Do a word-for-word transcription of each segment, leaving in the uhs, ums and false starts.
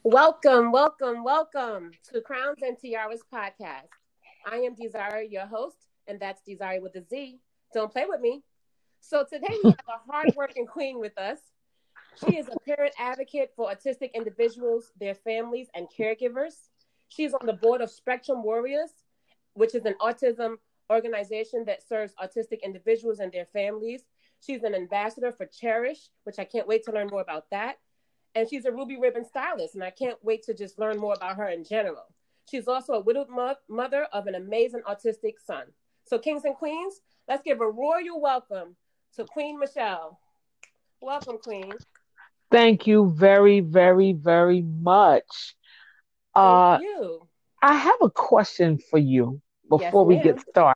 Welcome, welcome, welcome to Crowns and Tiaras podcast. I am Desire, your host, and that's Desire with a Z. Don't play with me. So today we have a hardworking queen with us. She is a parent advocate for autistic individuals, their families, and caregivers. She's on the board of Spectrum Warriors, which is an autism organization that serves autistic individuals and their families. She's an ambassador for Cherish, which I can't wait to learn more about that. And she's a Ruby Ribbon stylist, and I can't wait to just learn more about her in general. She's also a widowed mo- mother of an amazing autistic son. So kings and queens, let's give a royal welcome to Queen Michelle. Welcome, Queen. Thank you very, very, very much. Uh, Thank you. I have a question for you Yes, before we get ma'am. started.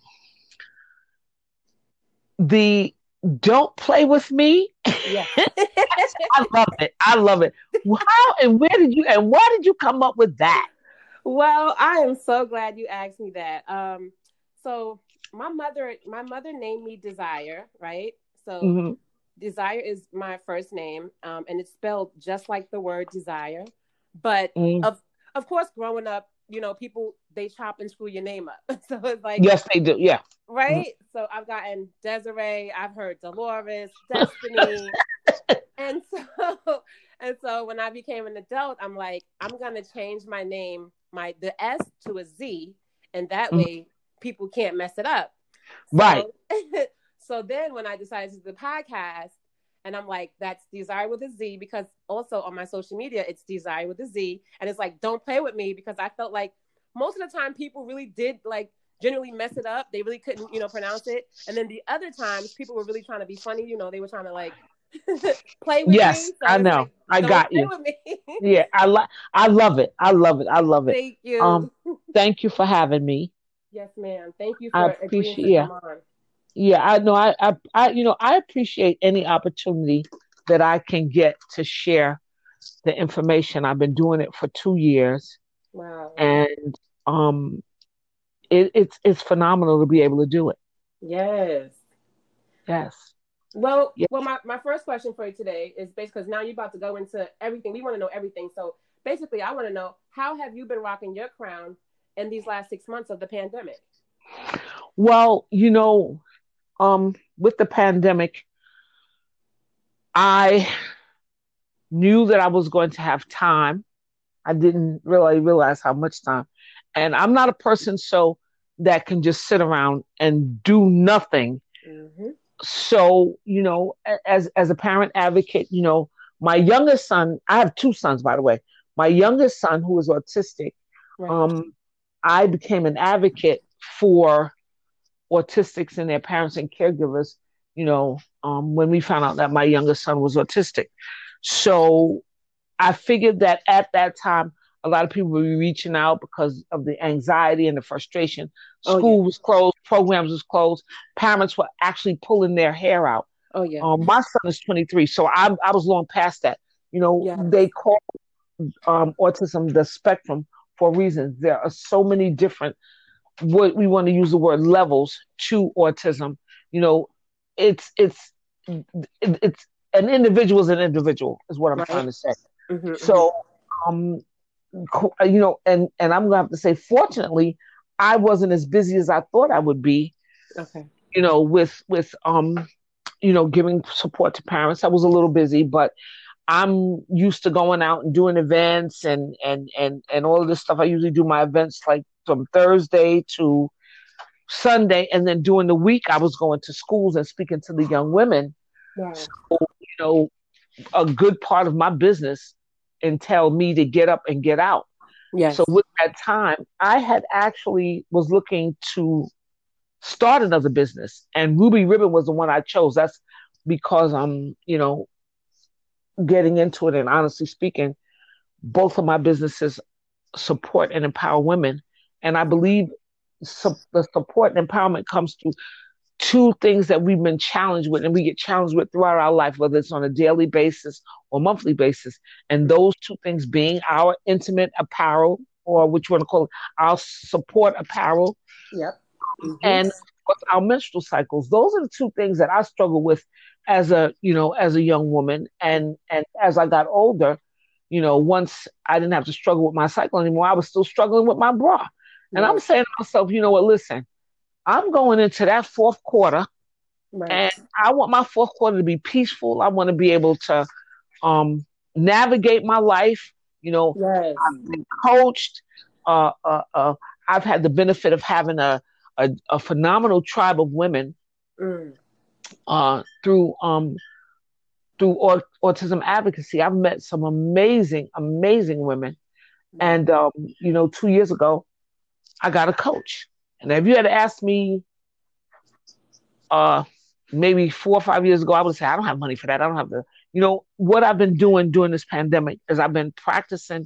The don't play with me. Yes. I love it. I love it. How and where did you and why did you come up with that? Well, I am so glad you asked me that. Um, so my mother, my mother named me Desire, right? So hmm Desire is my first name, um, and it's spelled just like the word desire. But mm of of course, growing up, you know, people they chop and screw your name up. So it's like, Yes, they do. Yeah. Mhm. right? So I've gotten Desiree, I've heard Dolores, Destiny, and so and so when I became an adult, I'm like, I'm gonna change my name, my the S to a Z, and that Mhm. way people can't mess it up. Right. So so then when I decided to do the podcast, and I'm like, that's Desire with a Z, because also on my social media, it's Desire with a Z. And it's like, don't play with me, because I felt like most of the time people really did like generally mess it up. They really couldn't, you know, pronounce it. And then the other times people were really trying to be funny, you know, they were trying to like play with Yes, me. So I it's know. like, I don't got play you. with me. Yeah, I like I love it. I love it. I love it. Thank you. Um, Thank you for having me. Yes, ma'am. Thank you I for agreeing appreciate to yeah. come on. Yeah, I know. I, I, I, you know, I appreciate any opportunity that I can get to share the information. I've been doing it for two years, Wow. and um, it, it's it's phenomenal to be able to do it. Yes. Yes, Well, yeah. well, my, my first question for you today is based because now you're about to go into everything. We want to know everything. So basically, I want to know, how have you been rocking your crown in these last six months of the pandemic? Well, you know, um, with the pandemic, I knew that I was going to have time. I didn't really realize how much time, and I'm not a person so that can just sit around and do nothing. Mm-hmm. So you know, as as a parent advocate, you know, my youngest son, I have two sons, by the way. My youngest son, who is autistic, Right. um I became an advocate for autistics and their parents and caregivers, you know, um when we found out that my youngest son was autistic. So I figured that at that time, a lot of people would be reaching out because of the anxiety and the frustration. Oh yeah. School was closed, programs was closed, parents were actually pulling their hair out. Oh yeah. Um, my son is twenty-three, so I, I was long past that. You know, Yes. they call um, autism the spectrum for reasons. There are so many different, what we want to use the word levels to autism. You know, it's it's it's an individual is an individual is what I'm Right. trying to say. Mm-hmm, mm-hmm. So, um, you know, and and I'm gonna have to say, fortunately, I wasn't as busy as I thought I would be. Okay. You know, with with um, you know, giving support to parents. I was a little busy, but I'm used to going out and doing events and and and and all of this stuff. I usually do my events like from Thursday to Sunday, and then during the week, I was going to schools and speaking to the young women. So, Wow. you know, a good part of my business entailed me to get up and get out. So Yes. with that time, I had actually was looking to start another business, and Ruby Ribbon was the one I chose. That's because I'm, you know, getting into it, and honestly speaking, both of my businesses support and empower women, and I believe su- the support and empowerment comes through two things that we've been challenged with and we get challenged with throughout our life, whether it's on a daily basis or monthly basis. And those two things being our intimate apparel, or what you want to call it, our support apparel, Yep. Mm-hmm. and our menstrual cycles. Those are the two things that I struggle with as a, you know, as a young woman. And, and as I got older, you know, once I didn't have to struggle with my cycle anymore, I was still struggling with my bra. And I'm Right. saying to myself, you know what, listen, I'm going into that fourth quarter Right. and I want my fourth quarter to be peaceful. I want to be able to um, navigate my life. You know, Yes. I've been coached. Uh, uh, uh, I've had the benefit of having a, a, a phenomenal tribe of women Mm. uh, through um, through aut- autism advocacy. I've met some amazing, amazing women. Right. And, um, you know, two years ago, I got a coach. And if you had asked me uh, maybe four or five years ago, I would say, I don't have money for that. I don't have the, you know, what I've been doing during this pandemic is I've been practicing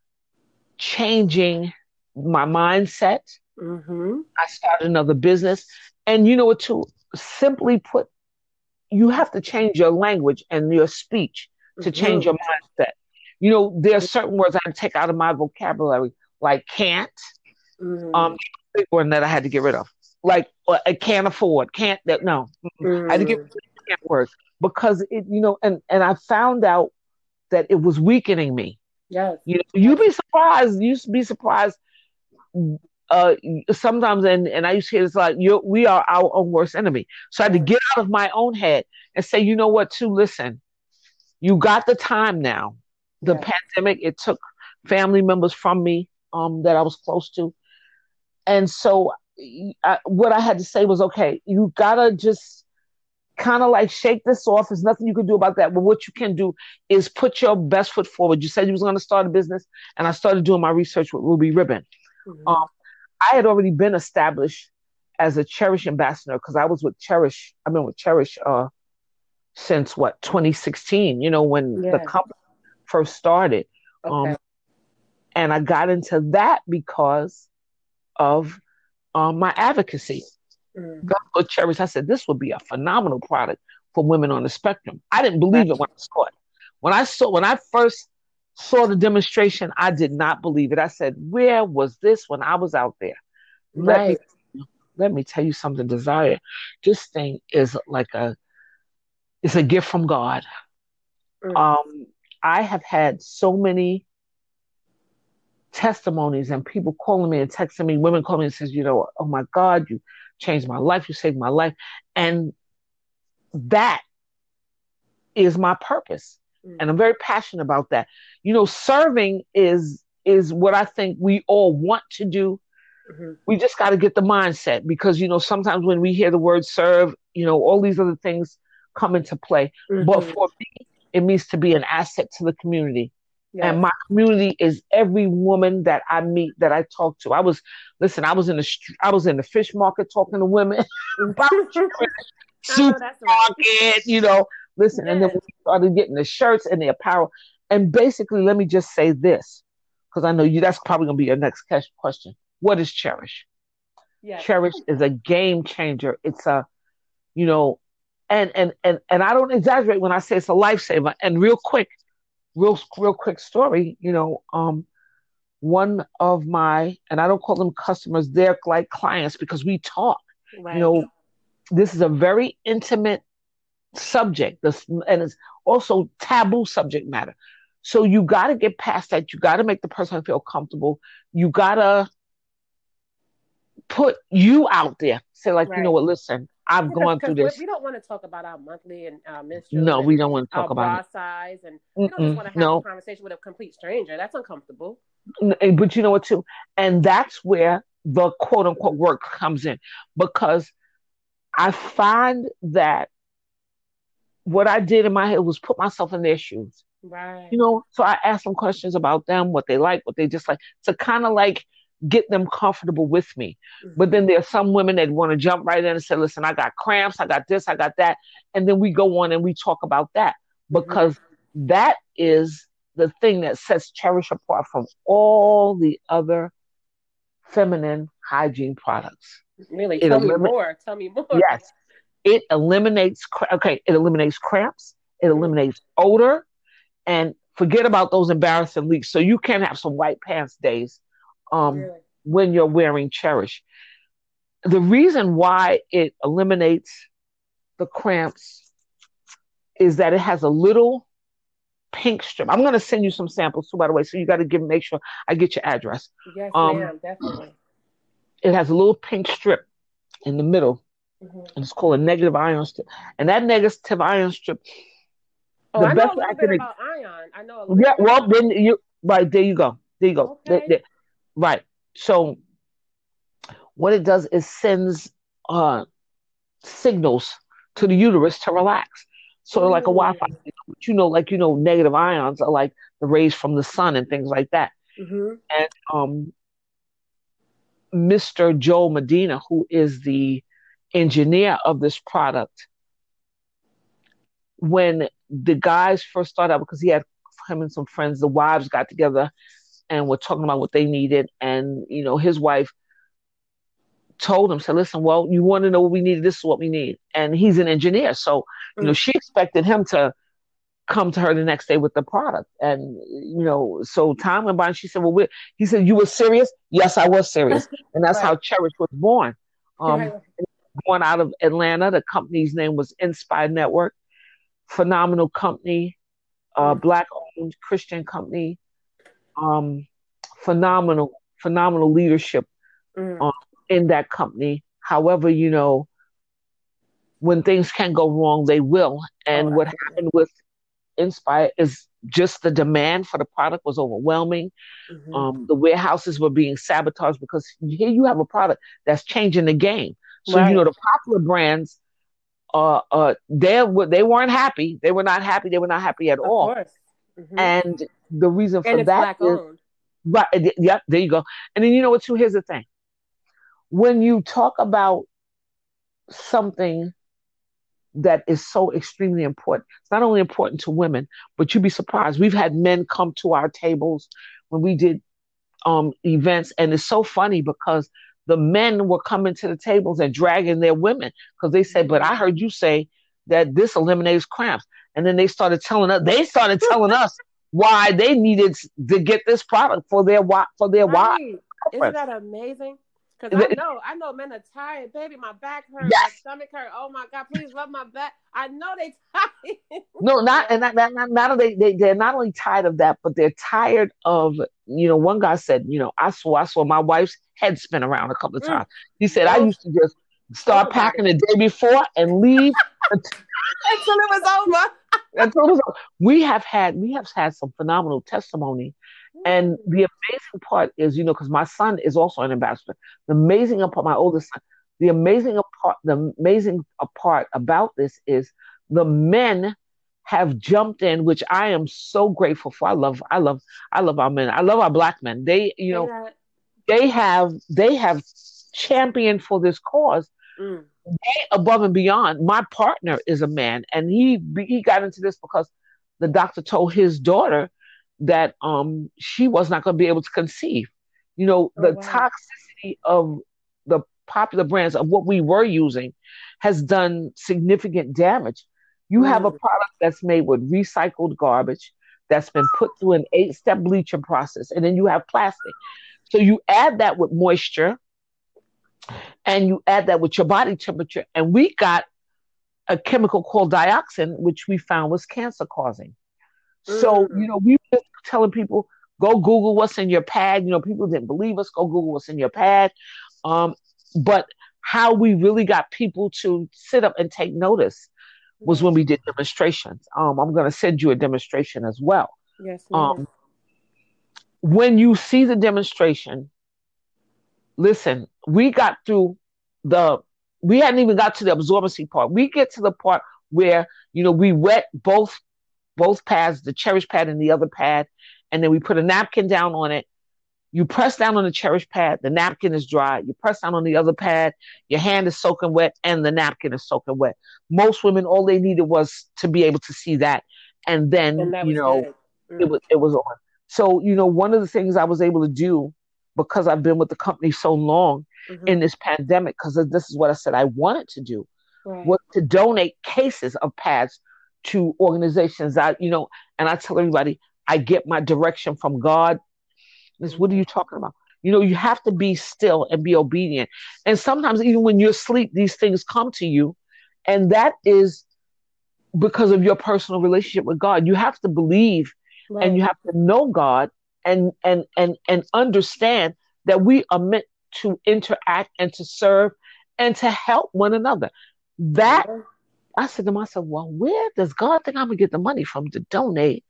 changing my mindset. Mm-hmm. I started another business. And you know what, too? Simply put, you have to change your language and your speech to change Mm-hmm. your mindset. You know, there are certain words I take out of my vocabulary, like can't, um, Mm. big one that I had to get rid of. Like uh, I can't afford, can't that no. Mm-mm. I had to get rid Mm. of the can't words because it, you know, and and I found out that it was weakening me. Yes. You know, you'd be surprised. You used to be surprised. Uh, sometimes, and and I used to hear it's like you, we are our own worst enemy. So I had to Yes. get out of my own head and say, you know what? Too listen, you got the time now. The Yes. pandemic, it took family members from me um, that I was close to, and so I, what I had to say was, okay, you gotta just kind of like shake this off. There's nothing you can do about that. But what you can do is put your best foot forward. You said you was going to start a business, and I started doing my research with Ruby Ribbon. Um, Mm-hmm. I had already been established as a Cherish ambassador because I was with Cherish. I've been with Cherish uh, since what twenty sixteen. You know, when the Yes. company first started, Okay. um, and I got into that because of um, my advocacy. Mm. Go Cherish. I said this would be a phenomenal product for women on the spectrum. I didn't Right. believe it when I saw it. When I saw when I first saw the demonstration, I did not believe it. I said, "Where was this when I was out there?" Let me Right. let me tell you something, Desire. This thing is like a it's a gift from God. Mm. Um, I have had so many testimonies and people calling me and texting me, women calling me and says, you know, oh my God, you changed my life, you saved my life. And that is my purpose. Mm. And I'm very passionate about that. You know, serving is is what I think we all want to do. Mm-hmm. We just got to get the mindset because, you know, sometimes when we hear the word serve, you know, all these other things come into play. Mm-hmm. But for me, it means to be an asset to the community. Yes. And my community is every woman that I meet, that I talk to. I was, listen, I was in the, I was in the fish market talking to women, Oh, that's right. supermarket, you know, listen. And then Yes. we started getting the shirts and the apparel. And basically, let me just say this, because I know you, that's probably going to be your next question. What is Cherish? Yes. Cherish is a game changer. It's a, you know, and, and, and, and I don't exaggerate when I say it's a lifesaver. And real quick, real, real quick story, you know, um, one of my, and I don't call them customers, they're like clients because we talk, Right. you know, this is a very intimate subject, this, and it's also taboo subject matter. So you got to get past that. You got to make the person feel comfortable. You got to put you out there. Say like, Right. you know what, listen, I've Yeah, gone through this. We don't want to talk about our monthly and our menstruals. No, and we don't want to talk our about bra it. size, and we don't just want to have no. a conversation with a complete stranger. That's uncomfortable. But you know what, too? And that's where the quote unquote work comes in because I find that what I did in my head was put myself in their shoes. Right. You know, so I asked them questions about them, what they like, what they dislike, to kind of like get them comfortable with me. Mm-hmm. But then there's some women that want to jump right in and say, listen, I got cramps, I got this, I got that. And then we go on and we talk about that because mm-hmm. that is the thing that sets Cherish apart from all the other feminine hygiene products. Really? It Tell elimin- me more. Tell me more. Yes. It eliminates, okay, it eliminates cramps, it eliminates mm-hmm. odor, and forget about those embarrassing leaks. So you can have some white pants days um, really? when you're wearing Cherish. The reason why it eliminates the cramps is that it has a little pink strip. I'm going to send you some samples too, by the way. So you got to give make sure I get your address. Yes, Um, ma'am, definitely. it has a little pink strip in the middle, Mm-hmm. and it's called a negative ion strip. And that negative ion strip, Oh, the I know best a way I little bit can, about ion. I know a yeah. little bit Well, about then you right there you go. There you go. There- Okay. there. Right. So what it does is sends uh signals to the Mm-hmm. uterus to relax. Sort of like a Wi-Fi Mm. signal. But you know, like you know, negative ions are like the rays from the sun and things like that. Mm-hmm. And um, mister Joe Medina, who is the engineer of this product, when the guys first started out, because he had him and some friends, the wives got together and were talking about what they needed, and you know, his wife told him, said, listen, well, you want to know what we need, this is what we need. And he's an engineer. So, you know, Mm. she expected him to come to her the next day with the product. And, you know, so time went by and she said, well, we he said, you were serious? Yes, I was serious. And that's how Right. Cherish was born. Right. Um, born out of Atlanta. The company's name was Inspire Network. Phenomenal company, uh, Mm. black owned Christian company. Um, phenomenal, phenomenal leadership Mm. um, in that company. However, you know, when things can go wrong, they will. Oh, And what absolutely. happened with Inspire is just the demand for the product was overwhelming. Mm-hmm. Um, the warehouses were being sabotaged because here you have a product that's changing the game. So you Right. know the popular brands, uh, uh, they they weren't happy. They were not happy. They were not happy at Of all. course. Mm-hmm. And the reason for And it's that black is, owned. right, yeah, there you go. And then you know what? Too, here's the thing: when you talk about something that is so extremely important. It's not only important to women, but you'd be surprised. We've had men come to our tables when we did um, events, and it's so funny because the men were coming to the tables and dragging their women because they said, "But I Mm. heard you say that this eliminates cramps," and then they started telling us. They started telling us why they needed to get this product for their for their wives. Right. Isn't that amazing? Because I know, I know men are tired. Baby, my back hurt, my Yes. stomach hurt. Oh my God, please rub my back. I know they tired. No, not and not, not, not, not only they they're not only tired of that, but they're tired of, you know. One guy said, you know, I saw I saw my wife's head spin around a couple of Mm. times. He said I Oh, used to just tell start about packing it. the day before and leave Until it was over. until it was over. We have had we have had some phenomenal testimony, and Mm. the amazing part is, you know, because my son is also an ambassador. The amazing part, my oldest son, the amazing part, the amazing part about this is the men have jumped in, which I am so grateful for. I love, I love, I love our men. I love our black men. They, you Say know, that. they have, they have championed for this cause Mm. above and beyond. My partner is a man, and he he got into this because the doctor told his daughter that um she was not going to be able to conceive. You know, Oh the wow. toxicity of the popular brands of what we were using has done significant damage. You have a Mm. product that's made with recycled garbage that's been put through an eight-step bleaching process, and then you have plastic. So you add that with moisture, and you add that with your body temperature, and we got a chemical called dioxin, which we found was cancer causing. So, you Mm. know, we were telling people, go Google what's in your pad. You know, people didn't believe us. Go Google what's in your pad. Um, but how we really got people to sit up and take notice was Yes. when we did demonstrations. Um, I'm going to send you a demonstration as well. Yes, ma'am. Um, when you see the demonstration, listen, we got through the, we hadn't even got to the absorbency part. We get to the part where, you know, we wet both both pads, the Cherish pad and the other pad, and then we put a napkin down on it. You press down on the Cherish pad, the napkin is dry. You press down on the other pad, your hand is soaking wet, and the napkin is soaking wet. Most women, all they needed was to be able to see that, and then, And that you was know, good. it Mm. was it was on. So, you know, one of the things I was able to do, because I've been with the company so long Mm-hmm. in this pandemic, because this is what I said I wanted to do, Right. was to donate cases of pads to organizations. I, you know, and I tell everybody, I get my direction from God. This, what are Mm. you talking about? You know, you have to be still and be obedient. And sometimes, even when you're asleep, these things come to you. And that is because of your personal relationship with God. You have to believe and Right. you have to know God and and and and understand that we are meant to interact and to serve and to help one another. That Amen. I said to myself, well, where does God think I'm gonna get the money from to donate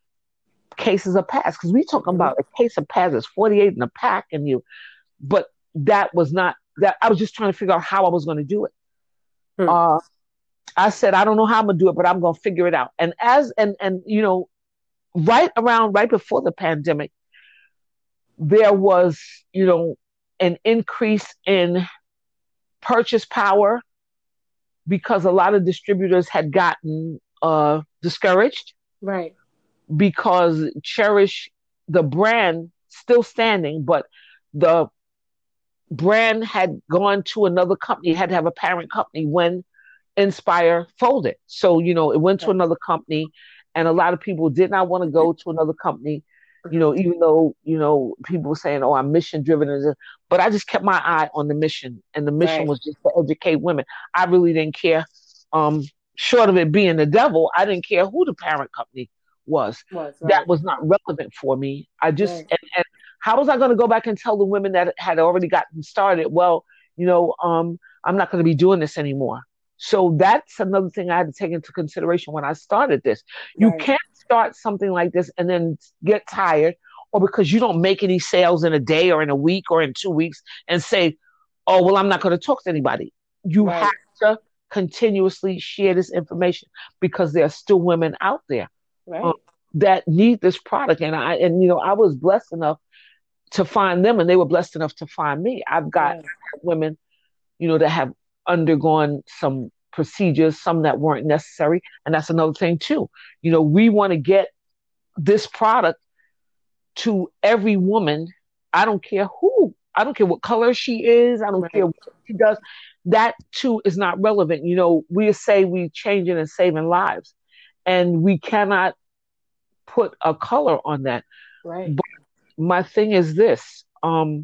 cases of Paz? Because we talking Mhm. about a case of Paz is forty-eight in a pack, and you, but that was not that. I was just trying to figure out how I was going to do it. Hmm. Uh, I said, I don't know how I'm gonna do it, but I'm gonna figure it out. And as and and you know, right around right before the pandemic, there was, you know, an increase in purchase power because a lot of distributors had gotten uh, discouraged Right. because Cherish, the brand, still standing, but the brand had gone to another company, had to have a parent company when Inspire folded. So, you know, it went to Right. another company, and a lot of people did not want to go to another company, you Mhm. know, even though, you know, people were saying, oh, I'm mission driven. But I just kept my eye on the mission, and the mission Right. was just to educate women. I really didn't care. Um, Short of it being the devil, I didn't care who the parent company was. Was That right. was not relevant for me. I just, Right. and, and how was I going to go back and tell the women that had already gotten started, well, you know, um, I'm not going to be doing this anymore. So that's another thing I had to take into consideration when I started this. You Right. can't start something like this and then get tired, or because you don't make any sales in a day or in a week or in two weeks and say, oh, well, I'm not going to talk to anybody. You have Right. to continuously share this information because there are still women out there um, Right. that need this product. And I, and you know, I was blessed enough to find them, and they were blessed enough to find me. I've got Right. women, you know, that have undergone some procedures, some that weren't necessary. And that's another thing too. You know, we want to get this product to every woman. I don't care who, I don't care what color she is, I don't care Right. what she does. That too is not relevant. You know, we say we changing and saving lives, and we cannot put a color on that. Right. But my thing is this, um,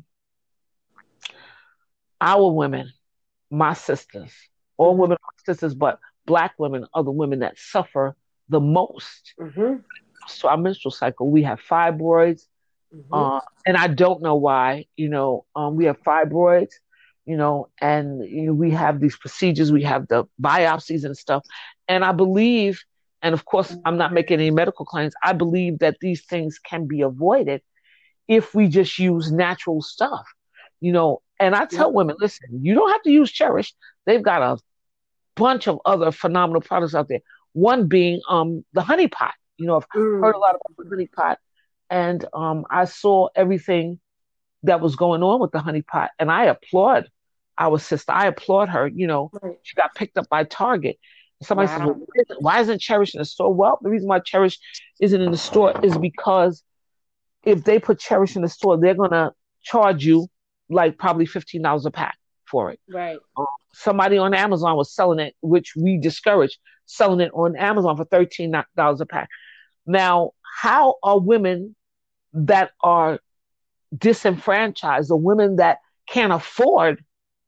our women, my sisters, all Mhm. women are my sisters, but black women are the women that suffer the most. Mhm. So our menstrual cycle, we have fibroids, Mhm. uh, and I don't know why. You know, um, we have fibroids, you know, and you know, we have these procedures, we have the biopsies and stuff, and I believe, and of course, I'm not making any medical claims. I believe that these things can be avoided if we just use natural stuff, you know. And I tell Yep. women, listen, you don't have to use Cherish. They've got a bunch of other phenomenal products out there. One being um the honey pot. You know, I've heard a Mm. lot about the honey pot, and um I saw everything that was going on with the honey pot, and I applaud our sister. I applaud her. You know, Right. she got picked up by Target. Somebody says, "Well, Wow. why isn't Cherish in the store?" Well, the reason why Cherish isn't in the store is because if they put Cherish in the store, they're gonna charge you like probably fifteen dollars a pack for it. Right. Um, Somebody on Amazon was selling it, which we discourage selling it on Amazon for thirteen dollars a pack. Now, how are women that are disenfranchised, or women that can't afford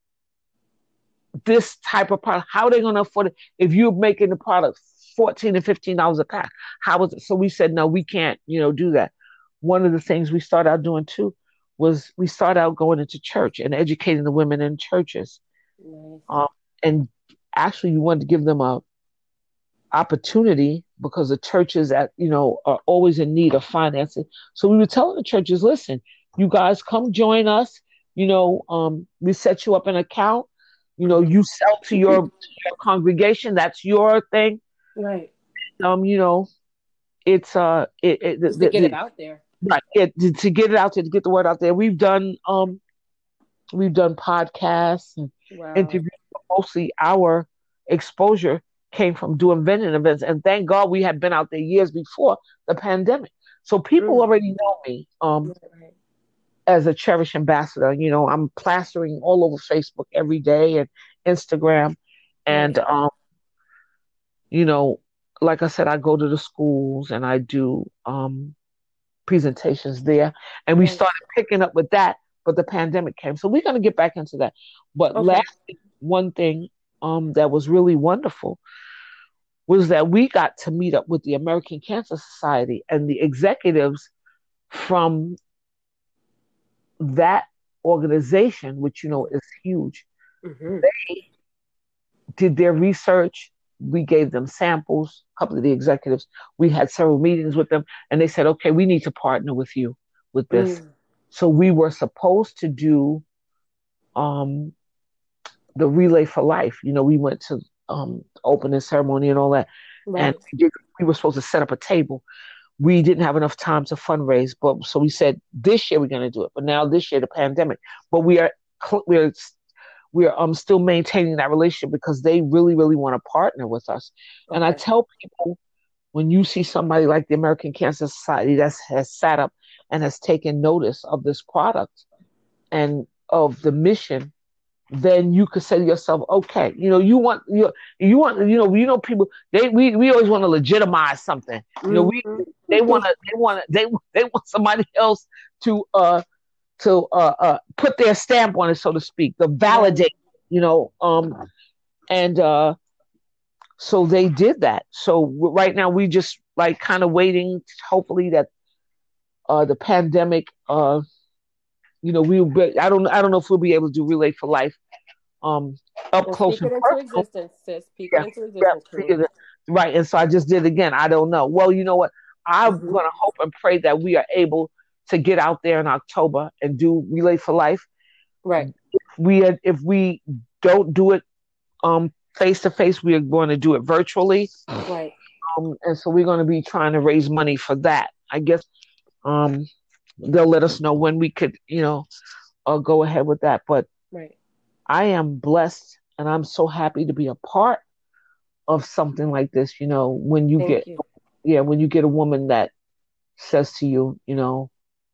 this type of product, how are they going to afford it if you're making the product fourteen and fifteen dollars a pack? How is it? So we said, no, we can't, you know, do that. One of the things we started out doing too was we started out going into church and educating the women in churches. Nice. Um, and actually, we wanted to give them a opportunity because the churches at you know are always in need of financing. So we were telling the churches, listen, you guys come join us. You know, um, we set you up an account. You know, Mhm. you sell to your, to your congregation. That's your thing. Right. Um, you know, it's uh, it, it the, Just to the, get it the out there. right it, to, to get it out there, to get the word out there. We've done um, we've done podcasts and Wow. interviews. But mostly our exposure came from doing vending events, and thank God we had been out there years before the pandemic. So people Mm. already know me um, Right. Right. as a Cherish ambassador. You know, I'm plastering all over Facebook every day and Instagram, and Right. um, you know, like I said, I go to the schools and I do um, presentations there, and we Right. started picking up with that. But the pandemic came, so we're going to get back into that. But last Okay. one thing um, that was really wonderful was that we got to meet up with the American Cancer Society and the executives from that organization, which you know is huge. Mm-hmm. They did their research. We gave them samples, a couple of the executives. We had several meetings with them, and they said, okay, we need to partner with you with this. Mm. So we were supposed to do um, the Relay for Life. You know, we went to um, opening ceremony and all that, and Right. we, did, we were supposed to set up a table. We didn't have enough time to fundraise, but so we said this year we're going to do it. But now this year the pandemic, but we are we're we're um still maintaining that relationship because they really really want to partner with us. And I Okay. tell people, when you see somebody like the American Cancer Society that has sat up and has taken notice of this product and of the mission, then you could say to yourself, okay, you know, you want you you want you know you know people they we, we always want to legitimize something. You know, we Mm-hmm. they want to they want to they they want somebody else to uh to uh, uh put their stamp on it, so to speak, to Right. validate. You know, um, and uh, so they did that. So right now we just like kind of waiting, hopefully that uh the pandemic uh you know we'll be, I don't I don't know if we'll be able to do Relay for Life um up Well, close speak and it into personal. existence, sis. Speak it Yeah, into yeah, existence, Queen. figure that- right. And so I just did again. I don't know. Well, you know what? I'm Mm-hmm. gonna hope and pray that we are able to get out there in October and do Relay for Life. Right. We had, if we don't do it um face to face, we are going to do it virtually. Right. Um, and so we're going to be trying to raise money for that. I guess um they'll let us know when we could, you know, uh, go ahead with that. But Right. I am blessed, and I'm so happy to be a part of something like this. You know, when you Thank get you. yeah, when you get a woman that says to you, you know,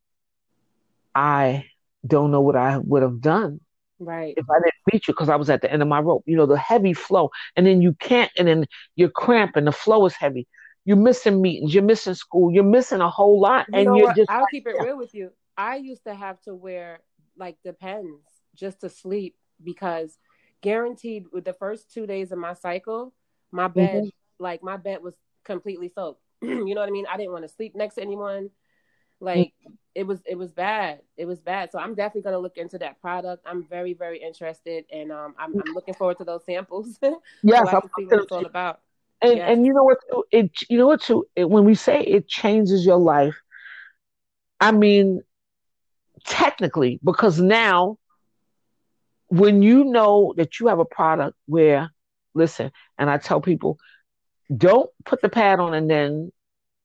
I don't know what I would have done Right. if I didn't meet you because I was at the end of my rope. You know, the heavy flow, and then you can't, and then you're cramping. The flow is heavy. You're missing meetings. You're missing school. You're missing a whole lot, You and know you're what? just I'll keep it like, real with you. I used to have to wear like Depends just to sleep because guaranteed with the first two days of my cycle, my yeah. bed, Hmm. like my bed was completely soaked. You know what I mean? I didn't want to sleep next to anyone. Like it was, it was bad. It was bad. So I'm definitely gonna look into that product. I'm very, very interested, and um, I'm, I'm looking forward to those samples so Yes, I I'm, can see what I'm it's all about. and Yes. and you know what? Too? It you know what? Too, it, when we say it changes your life, I mean technically because now when you know that you have a product where, listen, and I tell people, don't put the pad on and then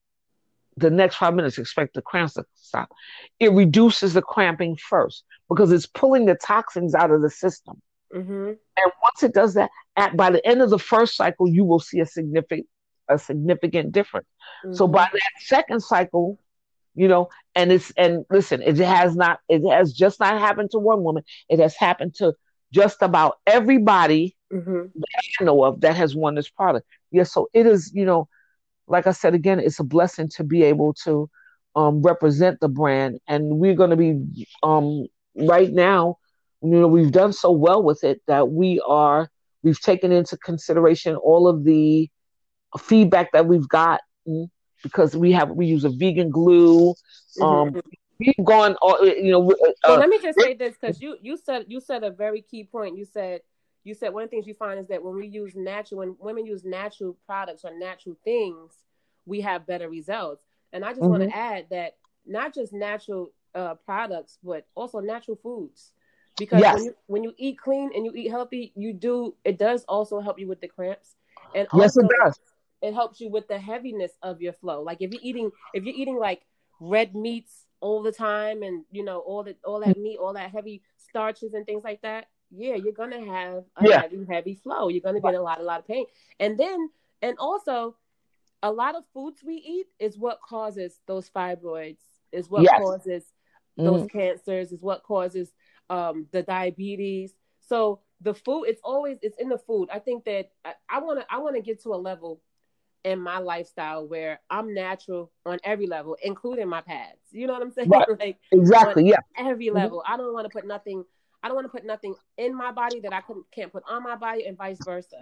the next five minutes expect the cramps to stop. It reduces the cramping first because it's pulling the toxins out of the system. Mm-hmm. And once it does that, at by the end of the first cycle, you will see a significant a significant difference. So Mm-hmm. by that second cycle, you know, and it's and listen, it has not it has just not happened to one woman. It has happened to just about everybody Mm-hmm. that I know of that has won this product. Yes, so it is, you know, like I said again, it's a blessing to be able to um, represent the brand, and we're going to be um, right now. You know, we've done so well with it that we are we've taken into consideration all of the feedback that we've gotten because we have we use a vegan glue. Um, Mm-hmm. we've gone, all- you know, Well, uh, let me just say this because you you said you said a very key point. You said you said one of the things you find is that when we use natural, when women use natural products or natural things, we have better results. And I just want mhm. to add that not just natural uh, products, but also natural foods, because when Yes, you when you eat clean and you eat healthy, you do it does also help you with the cramps, and yes, it also does. it helps you with the heaviness of your flow. Like if you're eating if you're eating like red meats all the time and you know all that all that meat, all that heavy starches and things like that, yeah, you're gonna have a Yeah, heavy, heavy flow. You're gonna be in a lot, a lot of pain. And then and also a lot of foods we eat is what causes those fibroids, is what yes, causes those mhm. cancers, is what causes um, the diabetes. So the food, it's always it's in the food. I think that I want to I want to get to a level in my lifestyle where I'm natural on every level, including my pads. You know what I'm saying? Right, Like on exactly. Yeah. every Mhm. level. I don't want to put nothing. I don't want to put nothing in my body that I couldn't, can't put on my body, and vice versa.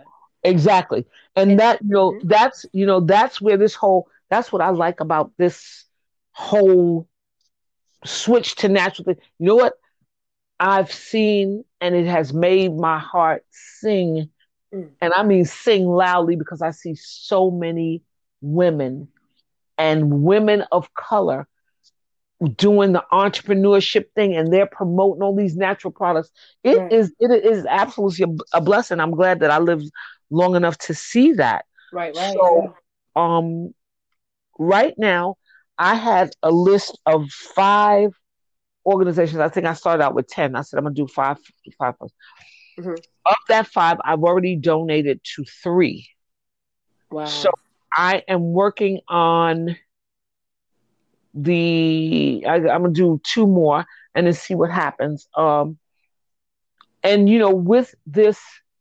Exactly. And And that, you know, mhm. that's, you know, that's where this whole, that's what I like about this whole switch to natural thing. You know what? I've seen, and it has made my heart sing, Mm. and I mean sing loudly, because I see so many women and women of color doing the entrepreneurship thing, and they're promoting all these natural products. It Right, is it is absolutely a, a blessing. I'm glad that I lived long enough to see that. right, right. So Yeah. um right now I had a list of five organizations. I think I started out with ten. I said I'm gonna do five five. Hmm. Of that five, I've already donated to three. So Wow. I am working on the I, I'm gonna do two more and then see what happens. Um and you know, with this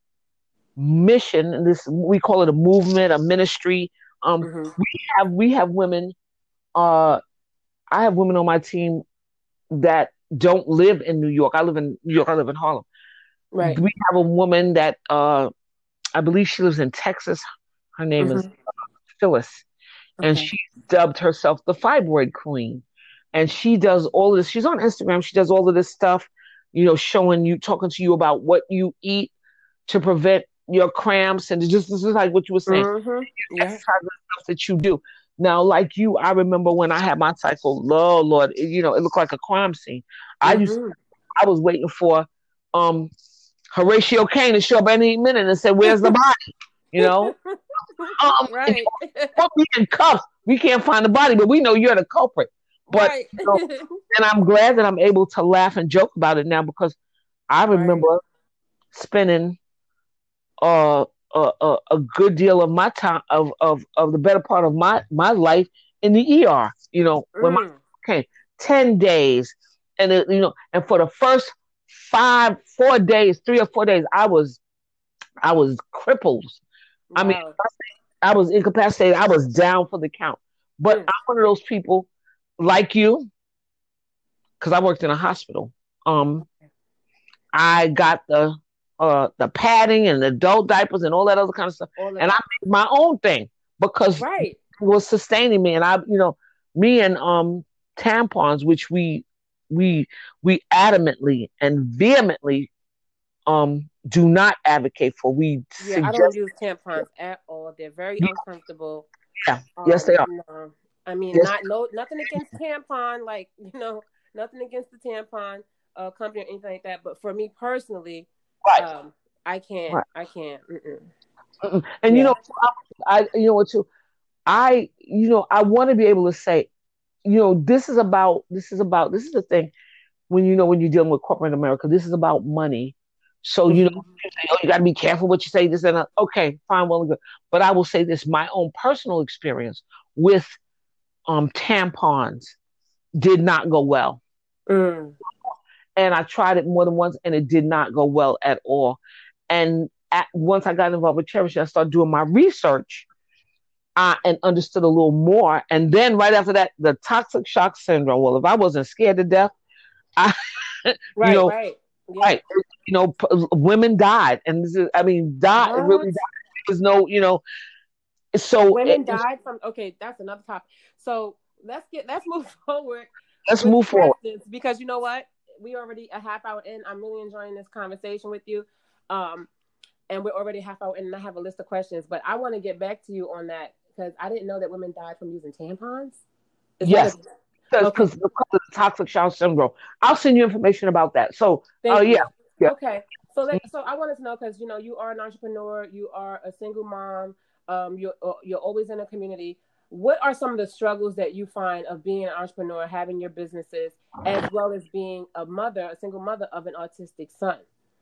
mission, and this, we call it a movement, a ministry. Um, Hmm. we have we have women. Uh, I have women on my team that don't live in New York. I live in New York. I live in Harlem. Right. We have a woman that uh, I believe she lives in Texas. Her name is Hmm. Phyllis, and Okay. she dubbed herself the Fibroid Queen. And she does all of this. She's on Instagram. She does all of this stuff, you know, showing you, talking to you about what you eat to prevent your cramps, and just this is like what you were saying, Hmm. Yeah. exercise and stuff that you do. Now, like you, I remember when I had my cycle. Lord, Lord, it, you know, it looked like a crime scene. I used, Hmm. I was waiting for um Horatio Kane to show up any minute and say, "Where's the body?" You know, um, you Right. know, put me in cuffs. We can't find the body, but we know you're the culprit. But Right. you know, and I'm glad that I'm able to laugh and joke about it now, because I Right. remember spending uh, a, a, a good deal of my time, of, of, of the better part of my, my life in the E R, you know, when my Mm. came ten days. And, it, you know, and for the first five, four days, three or four days, I was, I was crippled. I mean, Wow. I was incapacitated. I was down for the count. But Mm. I'm one of those people like you, because I worked in a hospital. Um, I got the uh the padding and the adult diapers and all that other kind of stuff, All of and I that. made my own thing because it Right. was sustaining me. And I, you know, me and um tampons, which we we we adamantly and vehemently um do not advocate for. We Yeah, I don't suggest, use tampons at all. They're very uncomfortable. yeah, yes Um, they are, no, I mean, yes, not no nothing against tampon, like you know, nothing against the tampon uh company or anything like that. But for me personally, right, um, I can't, right. I can't. Mm-mm. Mm-mm. And you Yeah. know, I, you know what too, I, you know, I want to be able to say, you know, this is about, this is about, this is the thing, when you know, when you're dealing with corporate America, this is about money. So you know, Hmm. you say, oh, you got to be careful what you say. This and that. Okay, fine, well and good. But I will say this: my own personal experience with um tampons did not go well, Mm. and I tried it more than once, and it did not go well at all. And at, once I got involved with Cherish, I started doing my research, uh, and understood a little more. And then right after that, the toxic shock syndrome. Well, if I wasn't scared to death, I, you Right. know, Right. Yeah. right. You know, p- women died, and this is, I mean, died. It really What? died. There was no, you know, so it, Women died from. Okay, that's another topic. So let's get let's move forward let's with move forward. questions because you know what? We already a half hour in. I'm really enjoying this conversation with you. Um, and we're already half hour in, and I have a list of questions, but I want to get back to you on that because I didn't know that women died from using tampons. Is that Yes, a okay? because because of the toxic shock syndrome. I'll send you information about that. So, oh uh, Thank yeah, you. yeah, Okay, so let, so I wanted to know because you know you are an entrepreneur, you are a single mom, um, you're uh, you're always in a community. What are some of the struggles that you find of being an entrepreneur, having your businesses, as well as being a mother, a single mother of an autistic son?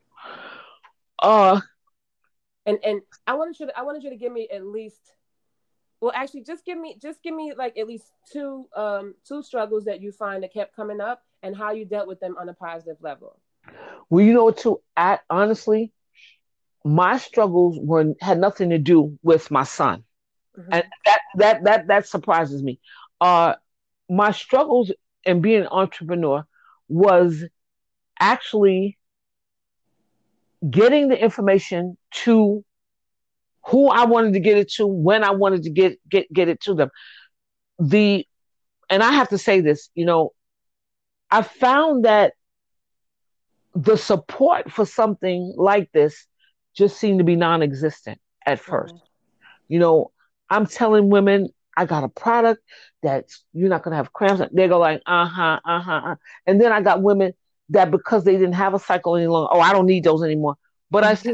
uh, And and I wanted you to I wanted you to give me at least well actually just give me just give me like at least two um two struggles that you find that kept coming up and how you dealt with them on a positive level. well, you know what? Too, at honestly, my struggles were had nothing to do with my son, and Mm-hmm. that that that that surprises me. Uh, my struggles in being an entrepreneur was actually getting the information to who I wanted to get it to, when I wanted to get get get it to them. The and I have to say this, you know, I found that the support for something like this just seemed to be non-existent at first. Mm-hmm. You know, I'm telling women I got a product that you're not gonna have cramps. They go like, uh huh, uh huh, uh. And then I got women that because they didn't have a cycle any longer, oh, I don't need those anymore. But I said,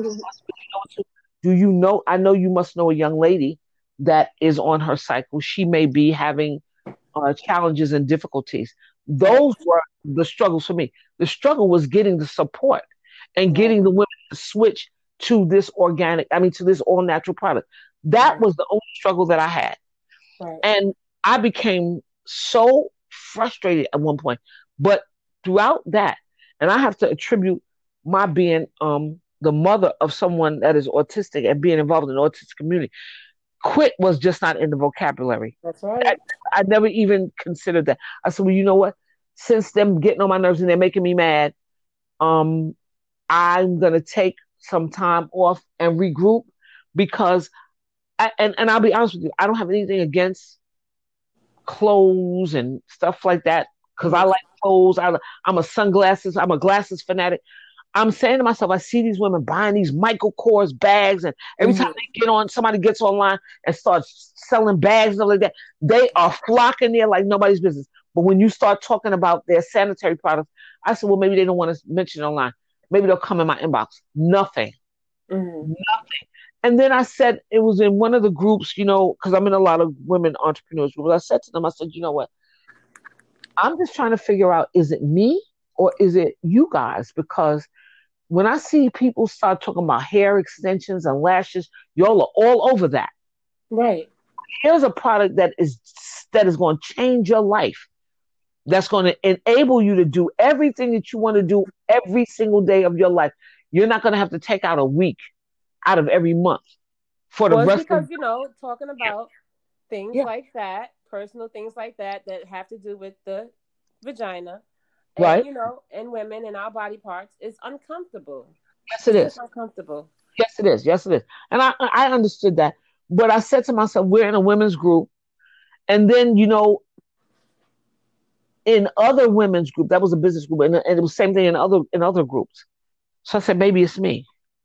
do you know? I know you must know a young lady that is on her cycle. She may be having uh, challenges and difficulties. Right. Those were the struggles for me. The struggle was getting the support and Right. getting the women to switch to this organic, I mean, to this all natural product. That Right. was the only struggle that I had. Right. And I became so frustrated at one point. But throughout that, and I have to attribute my being um, the mother of someone that is autistic and being involved in the autistic community, quit was just not in the vocabulary. That's I, right. I never even considered that. I said, well, you know what? Since them getting on my nerves and they're making me mad, um, I'm gonna take some time off and regroup because I, and, and I'll be honest with you, I don't have anything against clothes and stuff like that because I Mm-hmm. like clothes. I, I'm a sunglasses, I'm a glasses fanatic. I'm saying to myself, I see these women buying these Michael Kors bags, and every time Mm-hmm. they get on, somebody gets online and starts selling bags and stuff like that. They are flocking there like nobody's business. But when you start talking about their sanitary products, I said, well, maybe they don't want to mention it online. Maybe they'll come in my inbox. Nothing. Mm-hmm. And then I said, it was in one of the groups, you know, because I'm in a lot of women entrepreneurs groups. I said to them, I said, you know what? I'm just trying to figure out, is it me or is it you guys? Because when I see people start talking about hair extensions and lashes, y'all are all over that. Right. Here's a product that is that is going to change your life. That's going to enable you to do everything that you want to do every single day of your life. You're not going to have to take out a week out of every month for the Well, it's rest of because, you know, talking yeah, about things yeah, like that, personal things like that, that have to do with the vagina and, right. you know, and women and our body parts is uncomfortable. Yes, it It's just is. uncomfortable. Yes, it is. Yes, it is. And I I understood that, but I said to myself, we're in a women's group, and then you know, in other women's group, that was a business group, and, and it was the same thing in other in other groups. So I said, maybe it's me.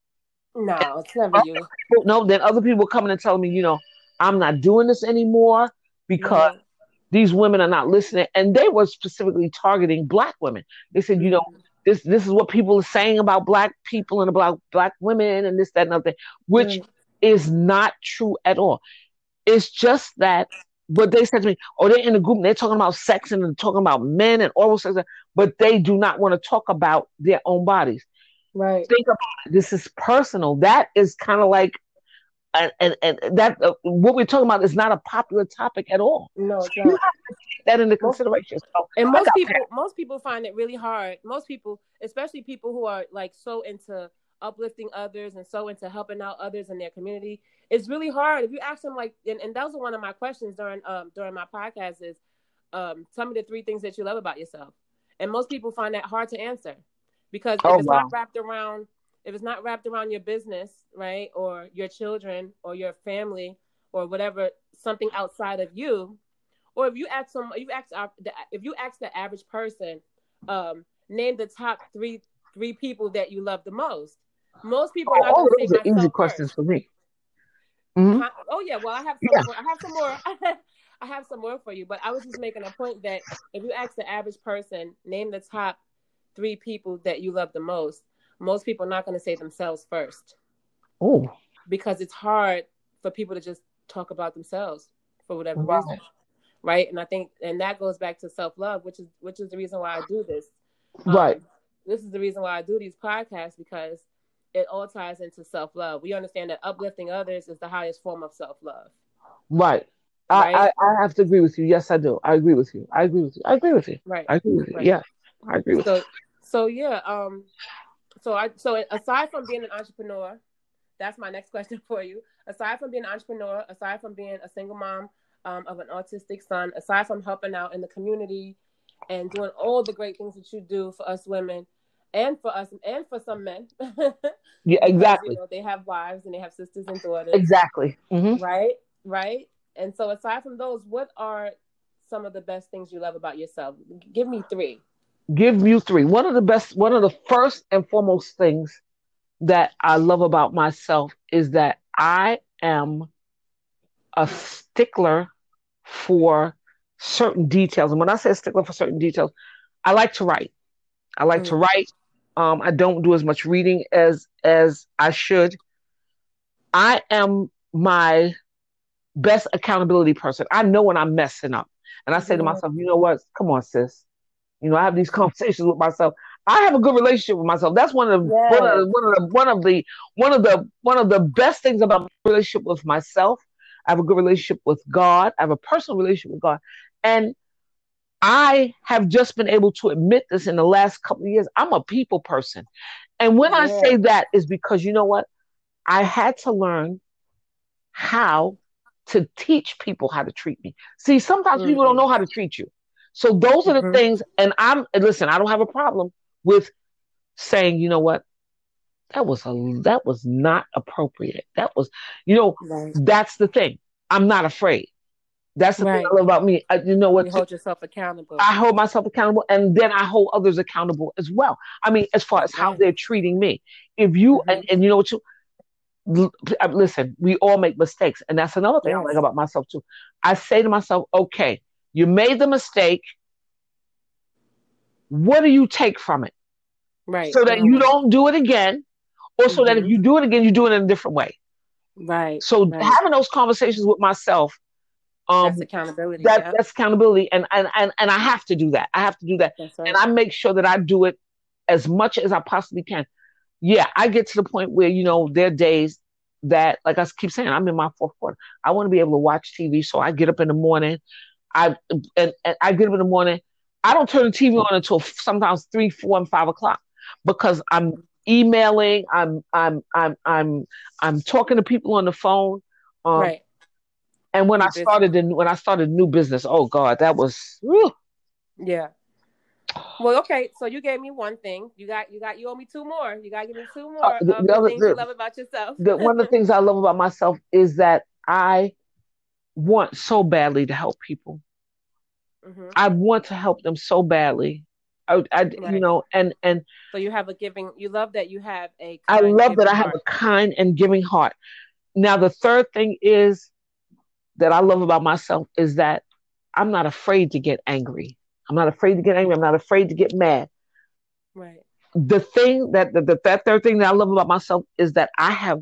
No, it's never Other you. people, no, then other people coming and telling me, you know, I'm not doing this anymore because Right. these women are not listening, and they were specifically targeting black women. They said, you know, Mm-hmm. this this is what people are saying about black people and about black women and this, that, and other thing, which Right. is not true at all. It's just that, but they said to me, oh, they're in a group and they're talking about sex and they're talking about men and oral sex, but they do not want to talk about their own bodies. Right. Think about it. This is personal. That is kind of like, and, and, and that uh, what we're talking about is not a popular topic at all. No, So it's you not. have to take that into Most consideration. So and I most got people most people find it really hard. Most people, especially people who are like so into uplifting others and so into helping out others in their community, it's really hard. If you ask them like and, and that was one of my questions during um during my podcast is um tell me the three things that you love about yourself. And most people find that hard to answer because if oh it's not wow, wrapped around if it's not wrapped around your business, right, or your children or your family or whatever, something outside of you, or if you ask some, you ask if you ask the average person, um, name the top three three people that you love the most. Most people are oh, not going all to say those are easy myself questions first. for me. Hmm. Huh? Oh yeah, well I have some Yeah, for I have some more. I have some more for you, but I was just making a point that if you ask the average person, name the top three people that you love the most, most people are not going to say themselves first oh because it's hard for people to just talk about themselves for whatever reason. right, Right, and I think and that goes back to self-love, which is which is the reason why I do this. right, um this is the reason why I do these podcasts, because it all ties into self-love. We understand that uplifting others is the highest form of self-love, right. I, right? I I have to agree with you. Yes, I do. I agree with you. I agree with you. I agree with you. Right, I agree with you. right. Yeah, I agree with you. So so yeah, um so I so aside from being an entrepreneur, that's my next question for you. Aside from being an entrepreneur, aside from being a single mom um, of an autistic son, aside from helping out in the community and doing all the great things that you do for us women, and for us, and for some men, Yeah, because you exactly. know they have wives and they have sisters and daughters, Exactly. Hmm. right? Right. And so, aside from those, what are some of the best things you love about yourself? Give me three. Give you three. One of the best, one of the first and foremost things that I love about myself is that I am a stickler for certain details. And when I say stickler for certain details, I like to write. I like to Mm. write. Um, I don't do as much reading as as I should. I am my best accountability person. I know when I'm messing up, and I say to Yeah. myself, you know what? Come on, sis. You know, I have these conversations with myself. I have a good relationship with myself. That's one of the one of Yes. the one of the one of the one of the one of the best things about my relationship with myself. I have a good relationship with God. I have a personal relationship with God, and I have just been able to admit this in the last couple of years. I'm a people person, and when I Yeah. say that is because you know what? I had to learn how to teach people how to treat me. See, sometimes people don't Mm-hmm. know how to treat you. So those are the Mm-hmm. things, and I'm and listen, I don't have a problem with saying, you know what, that was a that was not appropriate. That was, you know, Right. that's the thing. I'm not afraid. That's the thing Right. I love about me. I, you know You what? hold yourself accountable. I hold myself accountable, and then I hold others accountable as well. I mean, as far That's as how right. they're treating me. If you and, Mm-hmm. and you know what you listen, we all make mistakes. And that's another thing I like Yes. about myself too. I say to myself, okay, you made the mistake. What do you take from it? Right. So that you Always. don't do it again, or so that if Mm-hmm. you do it again, you do it in a different way. Right. So Right. having those conversations with myself, That's um, accountability. that Yep. that's accountability. And, and and and I have to do that. I have to do that. That's And right. I make sure that I do it as much as I possibly can. Yeah, I get to the point where, you know, there are days that, like I keep saying, I'm in my fourth quarter. I want to be able to watch T V. So I get up in the morning. I and, and I get up in the morning. I don't turn the T V on until sometimes three, four, and five o'clock because I'm emailing. I'm I'm I'm I'm I'm talking to people on the phone. Um, Right. and when I You're busy. started the, when I started a new business, oh God, that was whew. Yeah. Well, okay. So you gave me one thing. You got you got you owe me two more. You gotta give me two uh, more the, of the the other things you the, love about yourself. the one of the things I love about myself is that I want so badly to help people. Mm-hmm. I want to help them so badly. I, I, you Right. know, and and So you have a giving. You love that you have a I kind, love that giving I have heart. a kind and giving heart. Now, the third thing is that I love about myself is that I'm not afraid to get angry. I'm not afraid to get angry. I'm not afraid to get mad. Right. The thing that the, the that third thing that I love about myself is that I have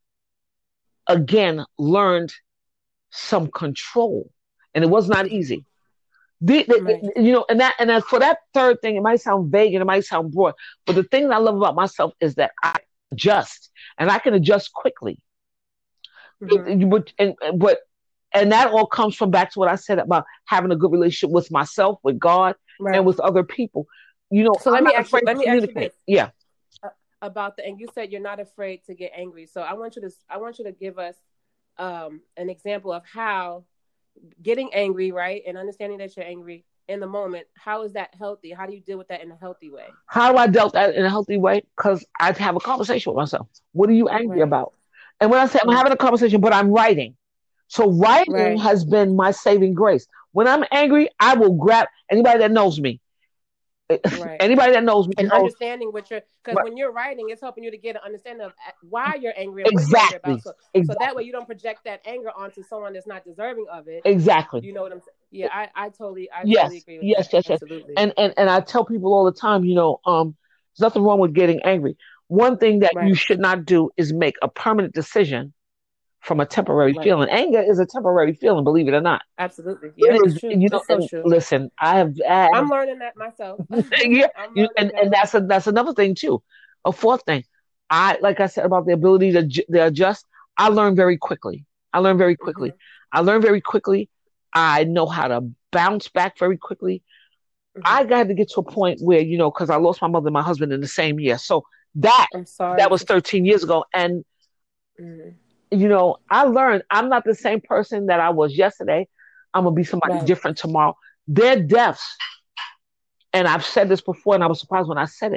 again learned some control, and it was not Mm-hmm. easy. The, Right. the, you know, and that and as for that third thing, it might sound vague and it might sound broad, but the thing that I love about myself is that I adjust and I can adjust quickly. Mm-hmm. But and but and that all comes from back to what I said about having a good relationship with myself, with God, and Right. with other people. You know, So let I'm me not ask you. afraid Let to me ask you communicate. this Yeah. uh, about the. And you said you're not afraid to get angry. So I want you to. I want you to give us um, an example of how getting angry, right, and understanding that you're angry in the moment. How is that healthy? How do you deal with that in a healthy way? How do I dealt that in a healthy way? Because I have a conversation with myself. What are you angry Right. about? And when I say I'm Mm. having a conversation, but I'm writing. So writing Right. has been my saving grace. When I'm angry, I will grab anybody that knows me. Right. Anybody that knows me And knows. understanding what you're, because Right. when you're writing, it's helping you to get an understanding of uh, why you're angry and what are you angry about. Exactly. So, so that way Exactly. you don't project that anger onto someone that's not deserving of it. Exactly. You know what I'm saying? Yeah, I, I totally, I totally Yes. agree with Yes. that. Yes. Yes. Absolutely. And and and I tell people all the time, you know, um, there's nothing wrong with getting angry. One thing that you Right. should not do is make a permanent decision from a temporary Right. feeling. Anger is a temporary feeling, believe it or not. Absolutely. It Yep. It's is, true. you know. It's so And true. listen, I have, I have I'm learning that myself. yeah, I'm you, learning and and that. that's a, that's another thing too. A fourth thing, I like I said about the ability to, to adjust. I learn very quickly. I learn very quickly. Hmm. I learn very quickly. I know how to bounce back very quickly. Hmm. I got to get to a point where, you know, because I lost my mother and my husband in the same year, so that I'm that sorry. was thirteen years ago, and Mm-hmm. you know, I learned I'm not the same person that I was yesterday. I'm gonna be somebody Right. different tomorrow. Their deaths, and I've said this before, and I was surprised when I said it.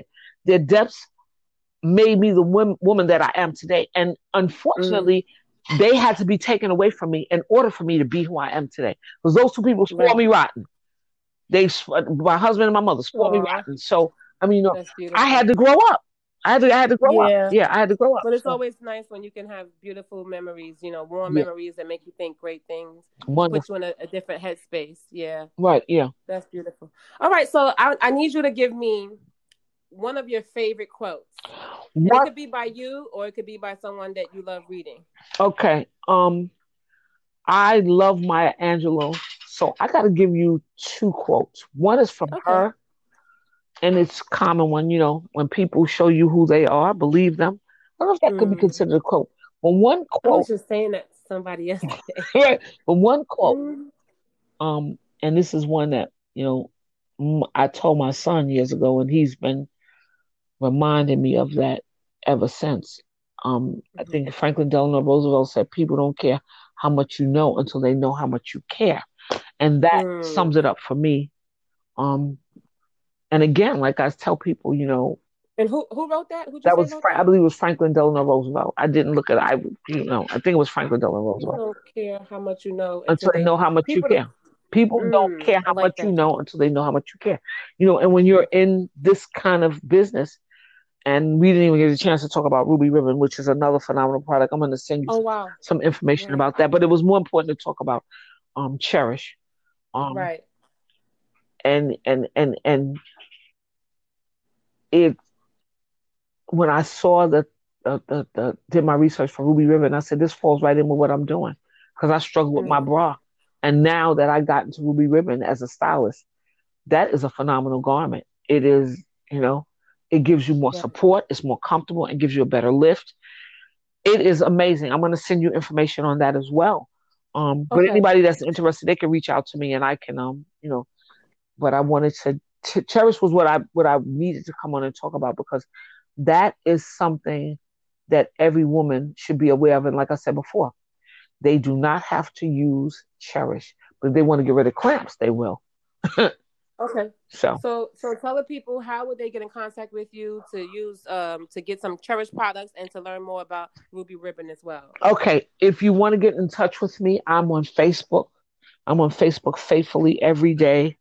their depths made me the wom- woman that I am today. And Mm, unfortunately, they had to be taken away from me in order for me to be who I am today. Because those two people spoiled right. me rotten. They, my husband and my mother spoiled me Aw, rotten. So, I mean, you know, that's I had beautiful. to grow up. I had to, I had to grow up. Yeah. Yeah, I had to grow up. But it's So, always nice when you can have beautiful memories, you know, warm yeah, memories that make you think great things, put you wonderful. in a, a different headspace. Yeah, Right, yeah. that's beautiful. All right, so I, I need you to give me one of your favorite quotes. And it What? could be by you or it could be by someone that you love reading. Okay. Um, I love Maya Angelou. So I got to give you two quotes. One is from Okay. her, and it's common when, you know, when people show you who they are, believe them. I don't know if that could be Mm. considered a quote. But one I was quote, just saying that to somebody yesterday. right? But one quote, Mm. um, and this is one that, you know, m- I told my son years ago, and he's been reminding me of that ever since. Um, I Mhm. think Franklin Delano Roosevelt said, "People don't care how much you know until they know how much you care," and that sums Mm. it up for me. Um, and again, like I tell people, you know, And who who wrote that? Who'd you that say was wrote Fra- I that? believe it was Franklin Delano Roosevelt. I didn't look at I you know I think it was Franklin Delano People Roosevelt. don't care how much you know until Until they they know how much you people don't care. People don't mm, care I how like much you that. know until they know how much you care. You know, and when you're in this kind of business, and we didn't even get a chance to talk about Ruby Ribbon, which is another phenomenal product. I'm going to send you Oh some, wow. some information Right. about that. But it was more important to talk about um, Cherish. Um, Right. and and and and it when I saw the, the, the, the did my research for Ruby Ribbon, I said this falls right in with what I'm doing because I struggled with my Mm. bra, and now that I got into Ruby Ribbon as a stylist, that is a phenomenal garment. It is, you know, it gives you more Right. support, it's more comfortable, and gives you a better lift. It is amazing. I'm going to send you information on that as well. Um, but Okay. anybody that's interested, they can reach out to me, and I can, um, you know. But I wanted to, to cherish was what I what I needed to come on and talk about because that is something that every woman should be aware of. And like I said before, they do not have to use cherish, but if they want to get rid of cramps, they will. Okay. So So so tell the people how would they get in contact with you to use um to get some cherished products and to learn more about Ruby Ribbon as well. okay, if you want to get in touch with me, I'm on Facebook. I'm on Facebook faithfully every day.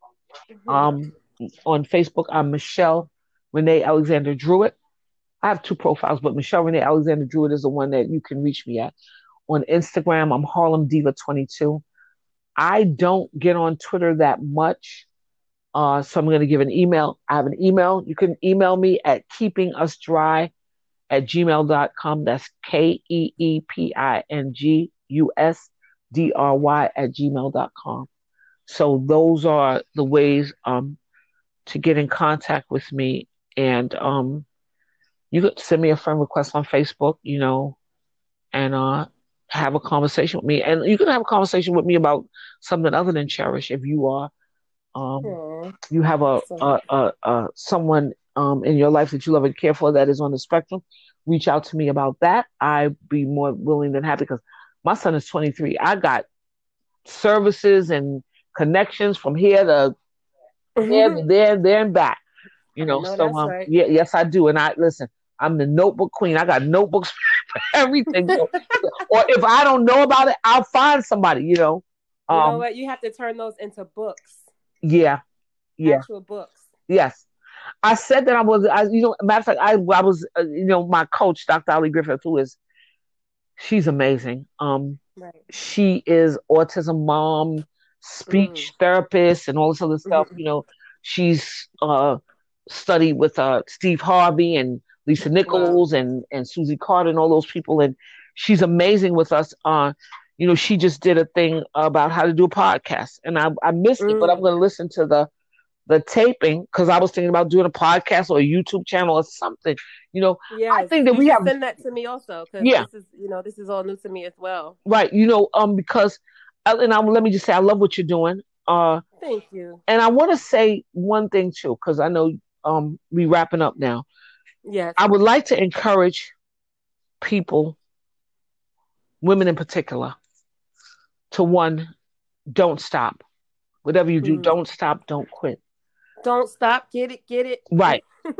Hmm. Um, on Facebook, I'm Michelle Renee Alexander Druitt. I have two profiles, but Michelle Renee Alexander Druitt is the one that you can reach me at. On Instagram, I'm Harlem Diva twenty-two. I don't get on Twitter that much. Uh, so I'm going to give an email. I have an email. You can email me at keepingusdry at gmail dot com. That's K E E P I N G U S D R Y at gmail dot com. So those are the ways um, to get in contact with me. And um, you could send me a friend request on Facebook, you know, and uh, have a conversation with me. And you can have a conversation with me about something other than Cherish if you are um, Oh, you have a, awesome. a, a, a someone um, in your life that you love and care for that is on the spectrum. Reach out to me about that. I'd be more willing than happy because my son is twenty-three. I got services and connections from here to there, to there, there, and back. You I know, know so that's um, right. yeah, yes, I do. And I listen. I'm the notebook queen. I got notebooks for everything. So, or if I don't know about it, I'll find somebody. You know, You know um, what? You have to turn those into books, yeah, yeah, actual books. yes. I said that I was, I, you know, matter of fact, I, I was, uh, you know, my coach, Doctor Ali Griffith, who is, she's amazing. Um, Right. she is autism mom, Mm. speech therapist, and all this other stuff. Hmm. You know, she's uh, studied with uh, Steve Harvey and Lisa Wow. Nichols and and Susie Carter and all those people, and she's amazing with us. Uh, you know, she just did a thing about how to do a podcast, and I I missed it, but I'm Mm. going to listen to the the taping because I was thinking about doing a podcast or a YouTube channel or something. You know, I Yes, think that you we should have, send that to me also because yeah, this is, you know, this is all new to me as well. right. You know, um, because uh, and I, let me just say, I love what you're doing. Uh, Thank you. and I want to say one thing too, because I know um we wrapping up now. Yes. I would like to encourage people, women in particular, to one, don't stop. Whatever you do, Mm. don't stop, don't quit. Don't stop. Get it. Get it. Right.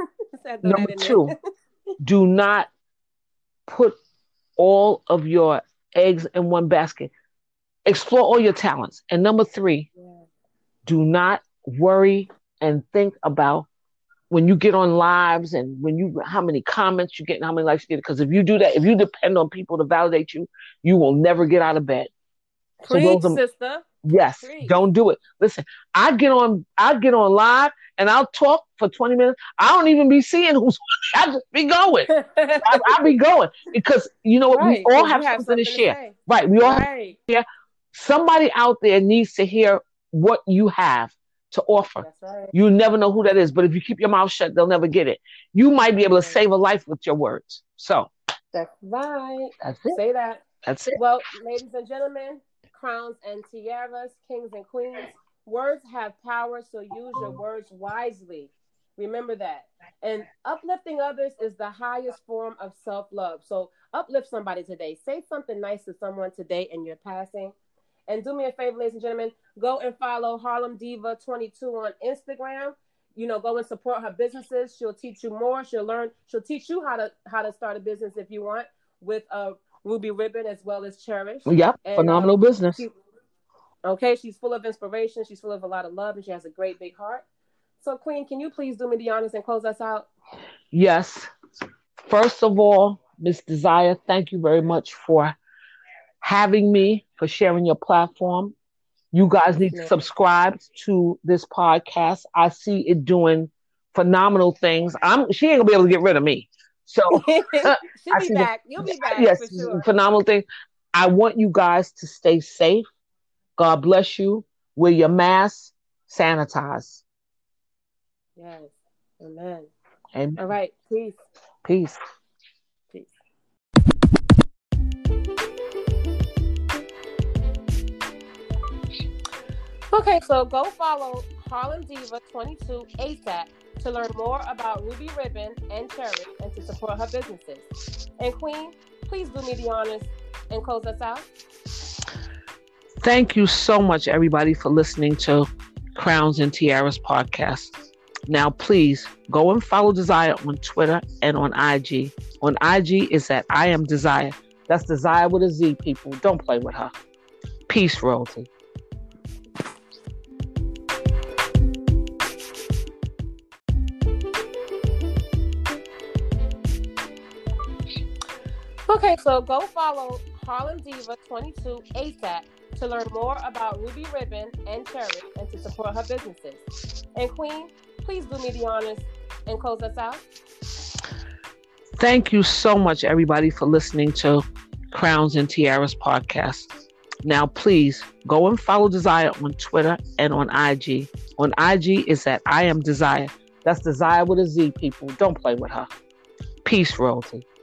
I throw Number that in two, there. do not put all of your eggs in one basket. Explore all your talents. And number three, Yeah. do not worry and think about when you get on lives and when you how many comments you get and how many likes you get. Because if you do that, if you depend on people to validate you, you will never get out of bed. So Preach, those are sister. yes, Preach. don't do it. Listen, I get on I get on live and I'll talk for twenty minutes. I don't even be seeing who's I just be going. I, I be going because you know what, Right, we all 'cause you have, have something to something to share. say. Right. We all have Right. to share. Somebody out there needs to hear what you have to offer. That's right. You never know who that is, but if you keep your mouth shut, they'll never get it. You might be able to Right. save a life with your words. So That's right. that's it. Say that. That's it. Well, ladies and gentlemen, crowns and tiaras, kings and queens, words have power, so use your words wisely. Remember that. And uplifting others is the highest form of self-love. So uplift somebody today. Say something nice to someone today in your passing. And do me a favor, ladies and gentlemen, go and follow Harlem Diva twenty-two on Instagram. You know, go and support her businesses. She'll teach you more. She'll learn. She'll teach you how to how to start a business if you want with uh, Ruby Ribbon as well as Cherish. Yep, And, phenomenal um, business. She, okay, she's full of inspiration. She's full of a lot of love, and she has a great big heart. So, Queen, can you please do me the honors and close us out? Yes. First of all, Miss Desire, thank you very much for having me, for sharing your platform. You guys need to subscribe to this podcast. I see it doing phenomenal things. I'm she ain't gonna be able to get rid of me. So she'll I be see back. the, You'll be back. yes, for sure. Phenomenal thing. I want you guys to stay safe. God bless you. Wear your mask, sanitize. Yes. Amen. Amen. All right. Peace. Peace. Peace. Okay, so go follow Harlem Diva twenty-two ASAP to learn more about Ruby Ribbon and Cherish and to support her businesses. And Queen, please do me the honors and close us out. Thank you so much, everybody, for listening to Crowns and Tiaras podcast. Now, please go and follow Desire on Twitter and on I G. On I G is at I am Desire. That's Desire with a Z, people. Don't play with her. Peace, royalty. Okay, so go follow Harlem Diva twenty-two ASAP to learn more about Ruby Ribbon and Cherish and to support her businesses. And Queen, please do me the honors and close us out. Thank you so much, everybody, for listening to Crowns and Tiaras podcast. Now, please go and follow Desire on Twitter and on I G. On I G is at I am Desire. That's Desire with a Z, people. Don't play with her. Peace, royalty.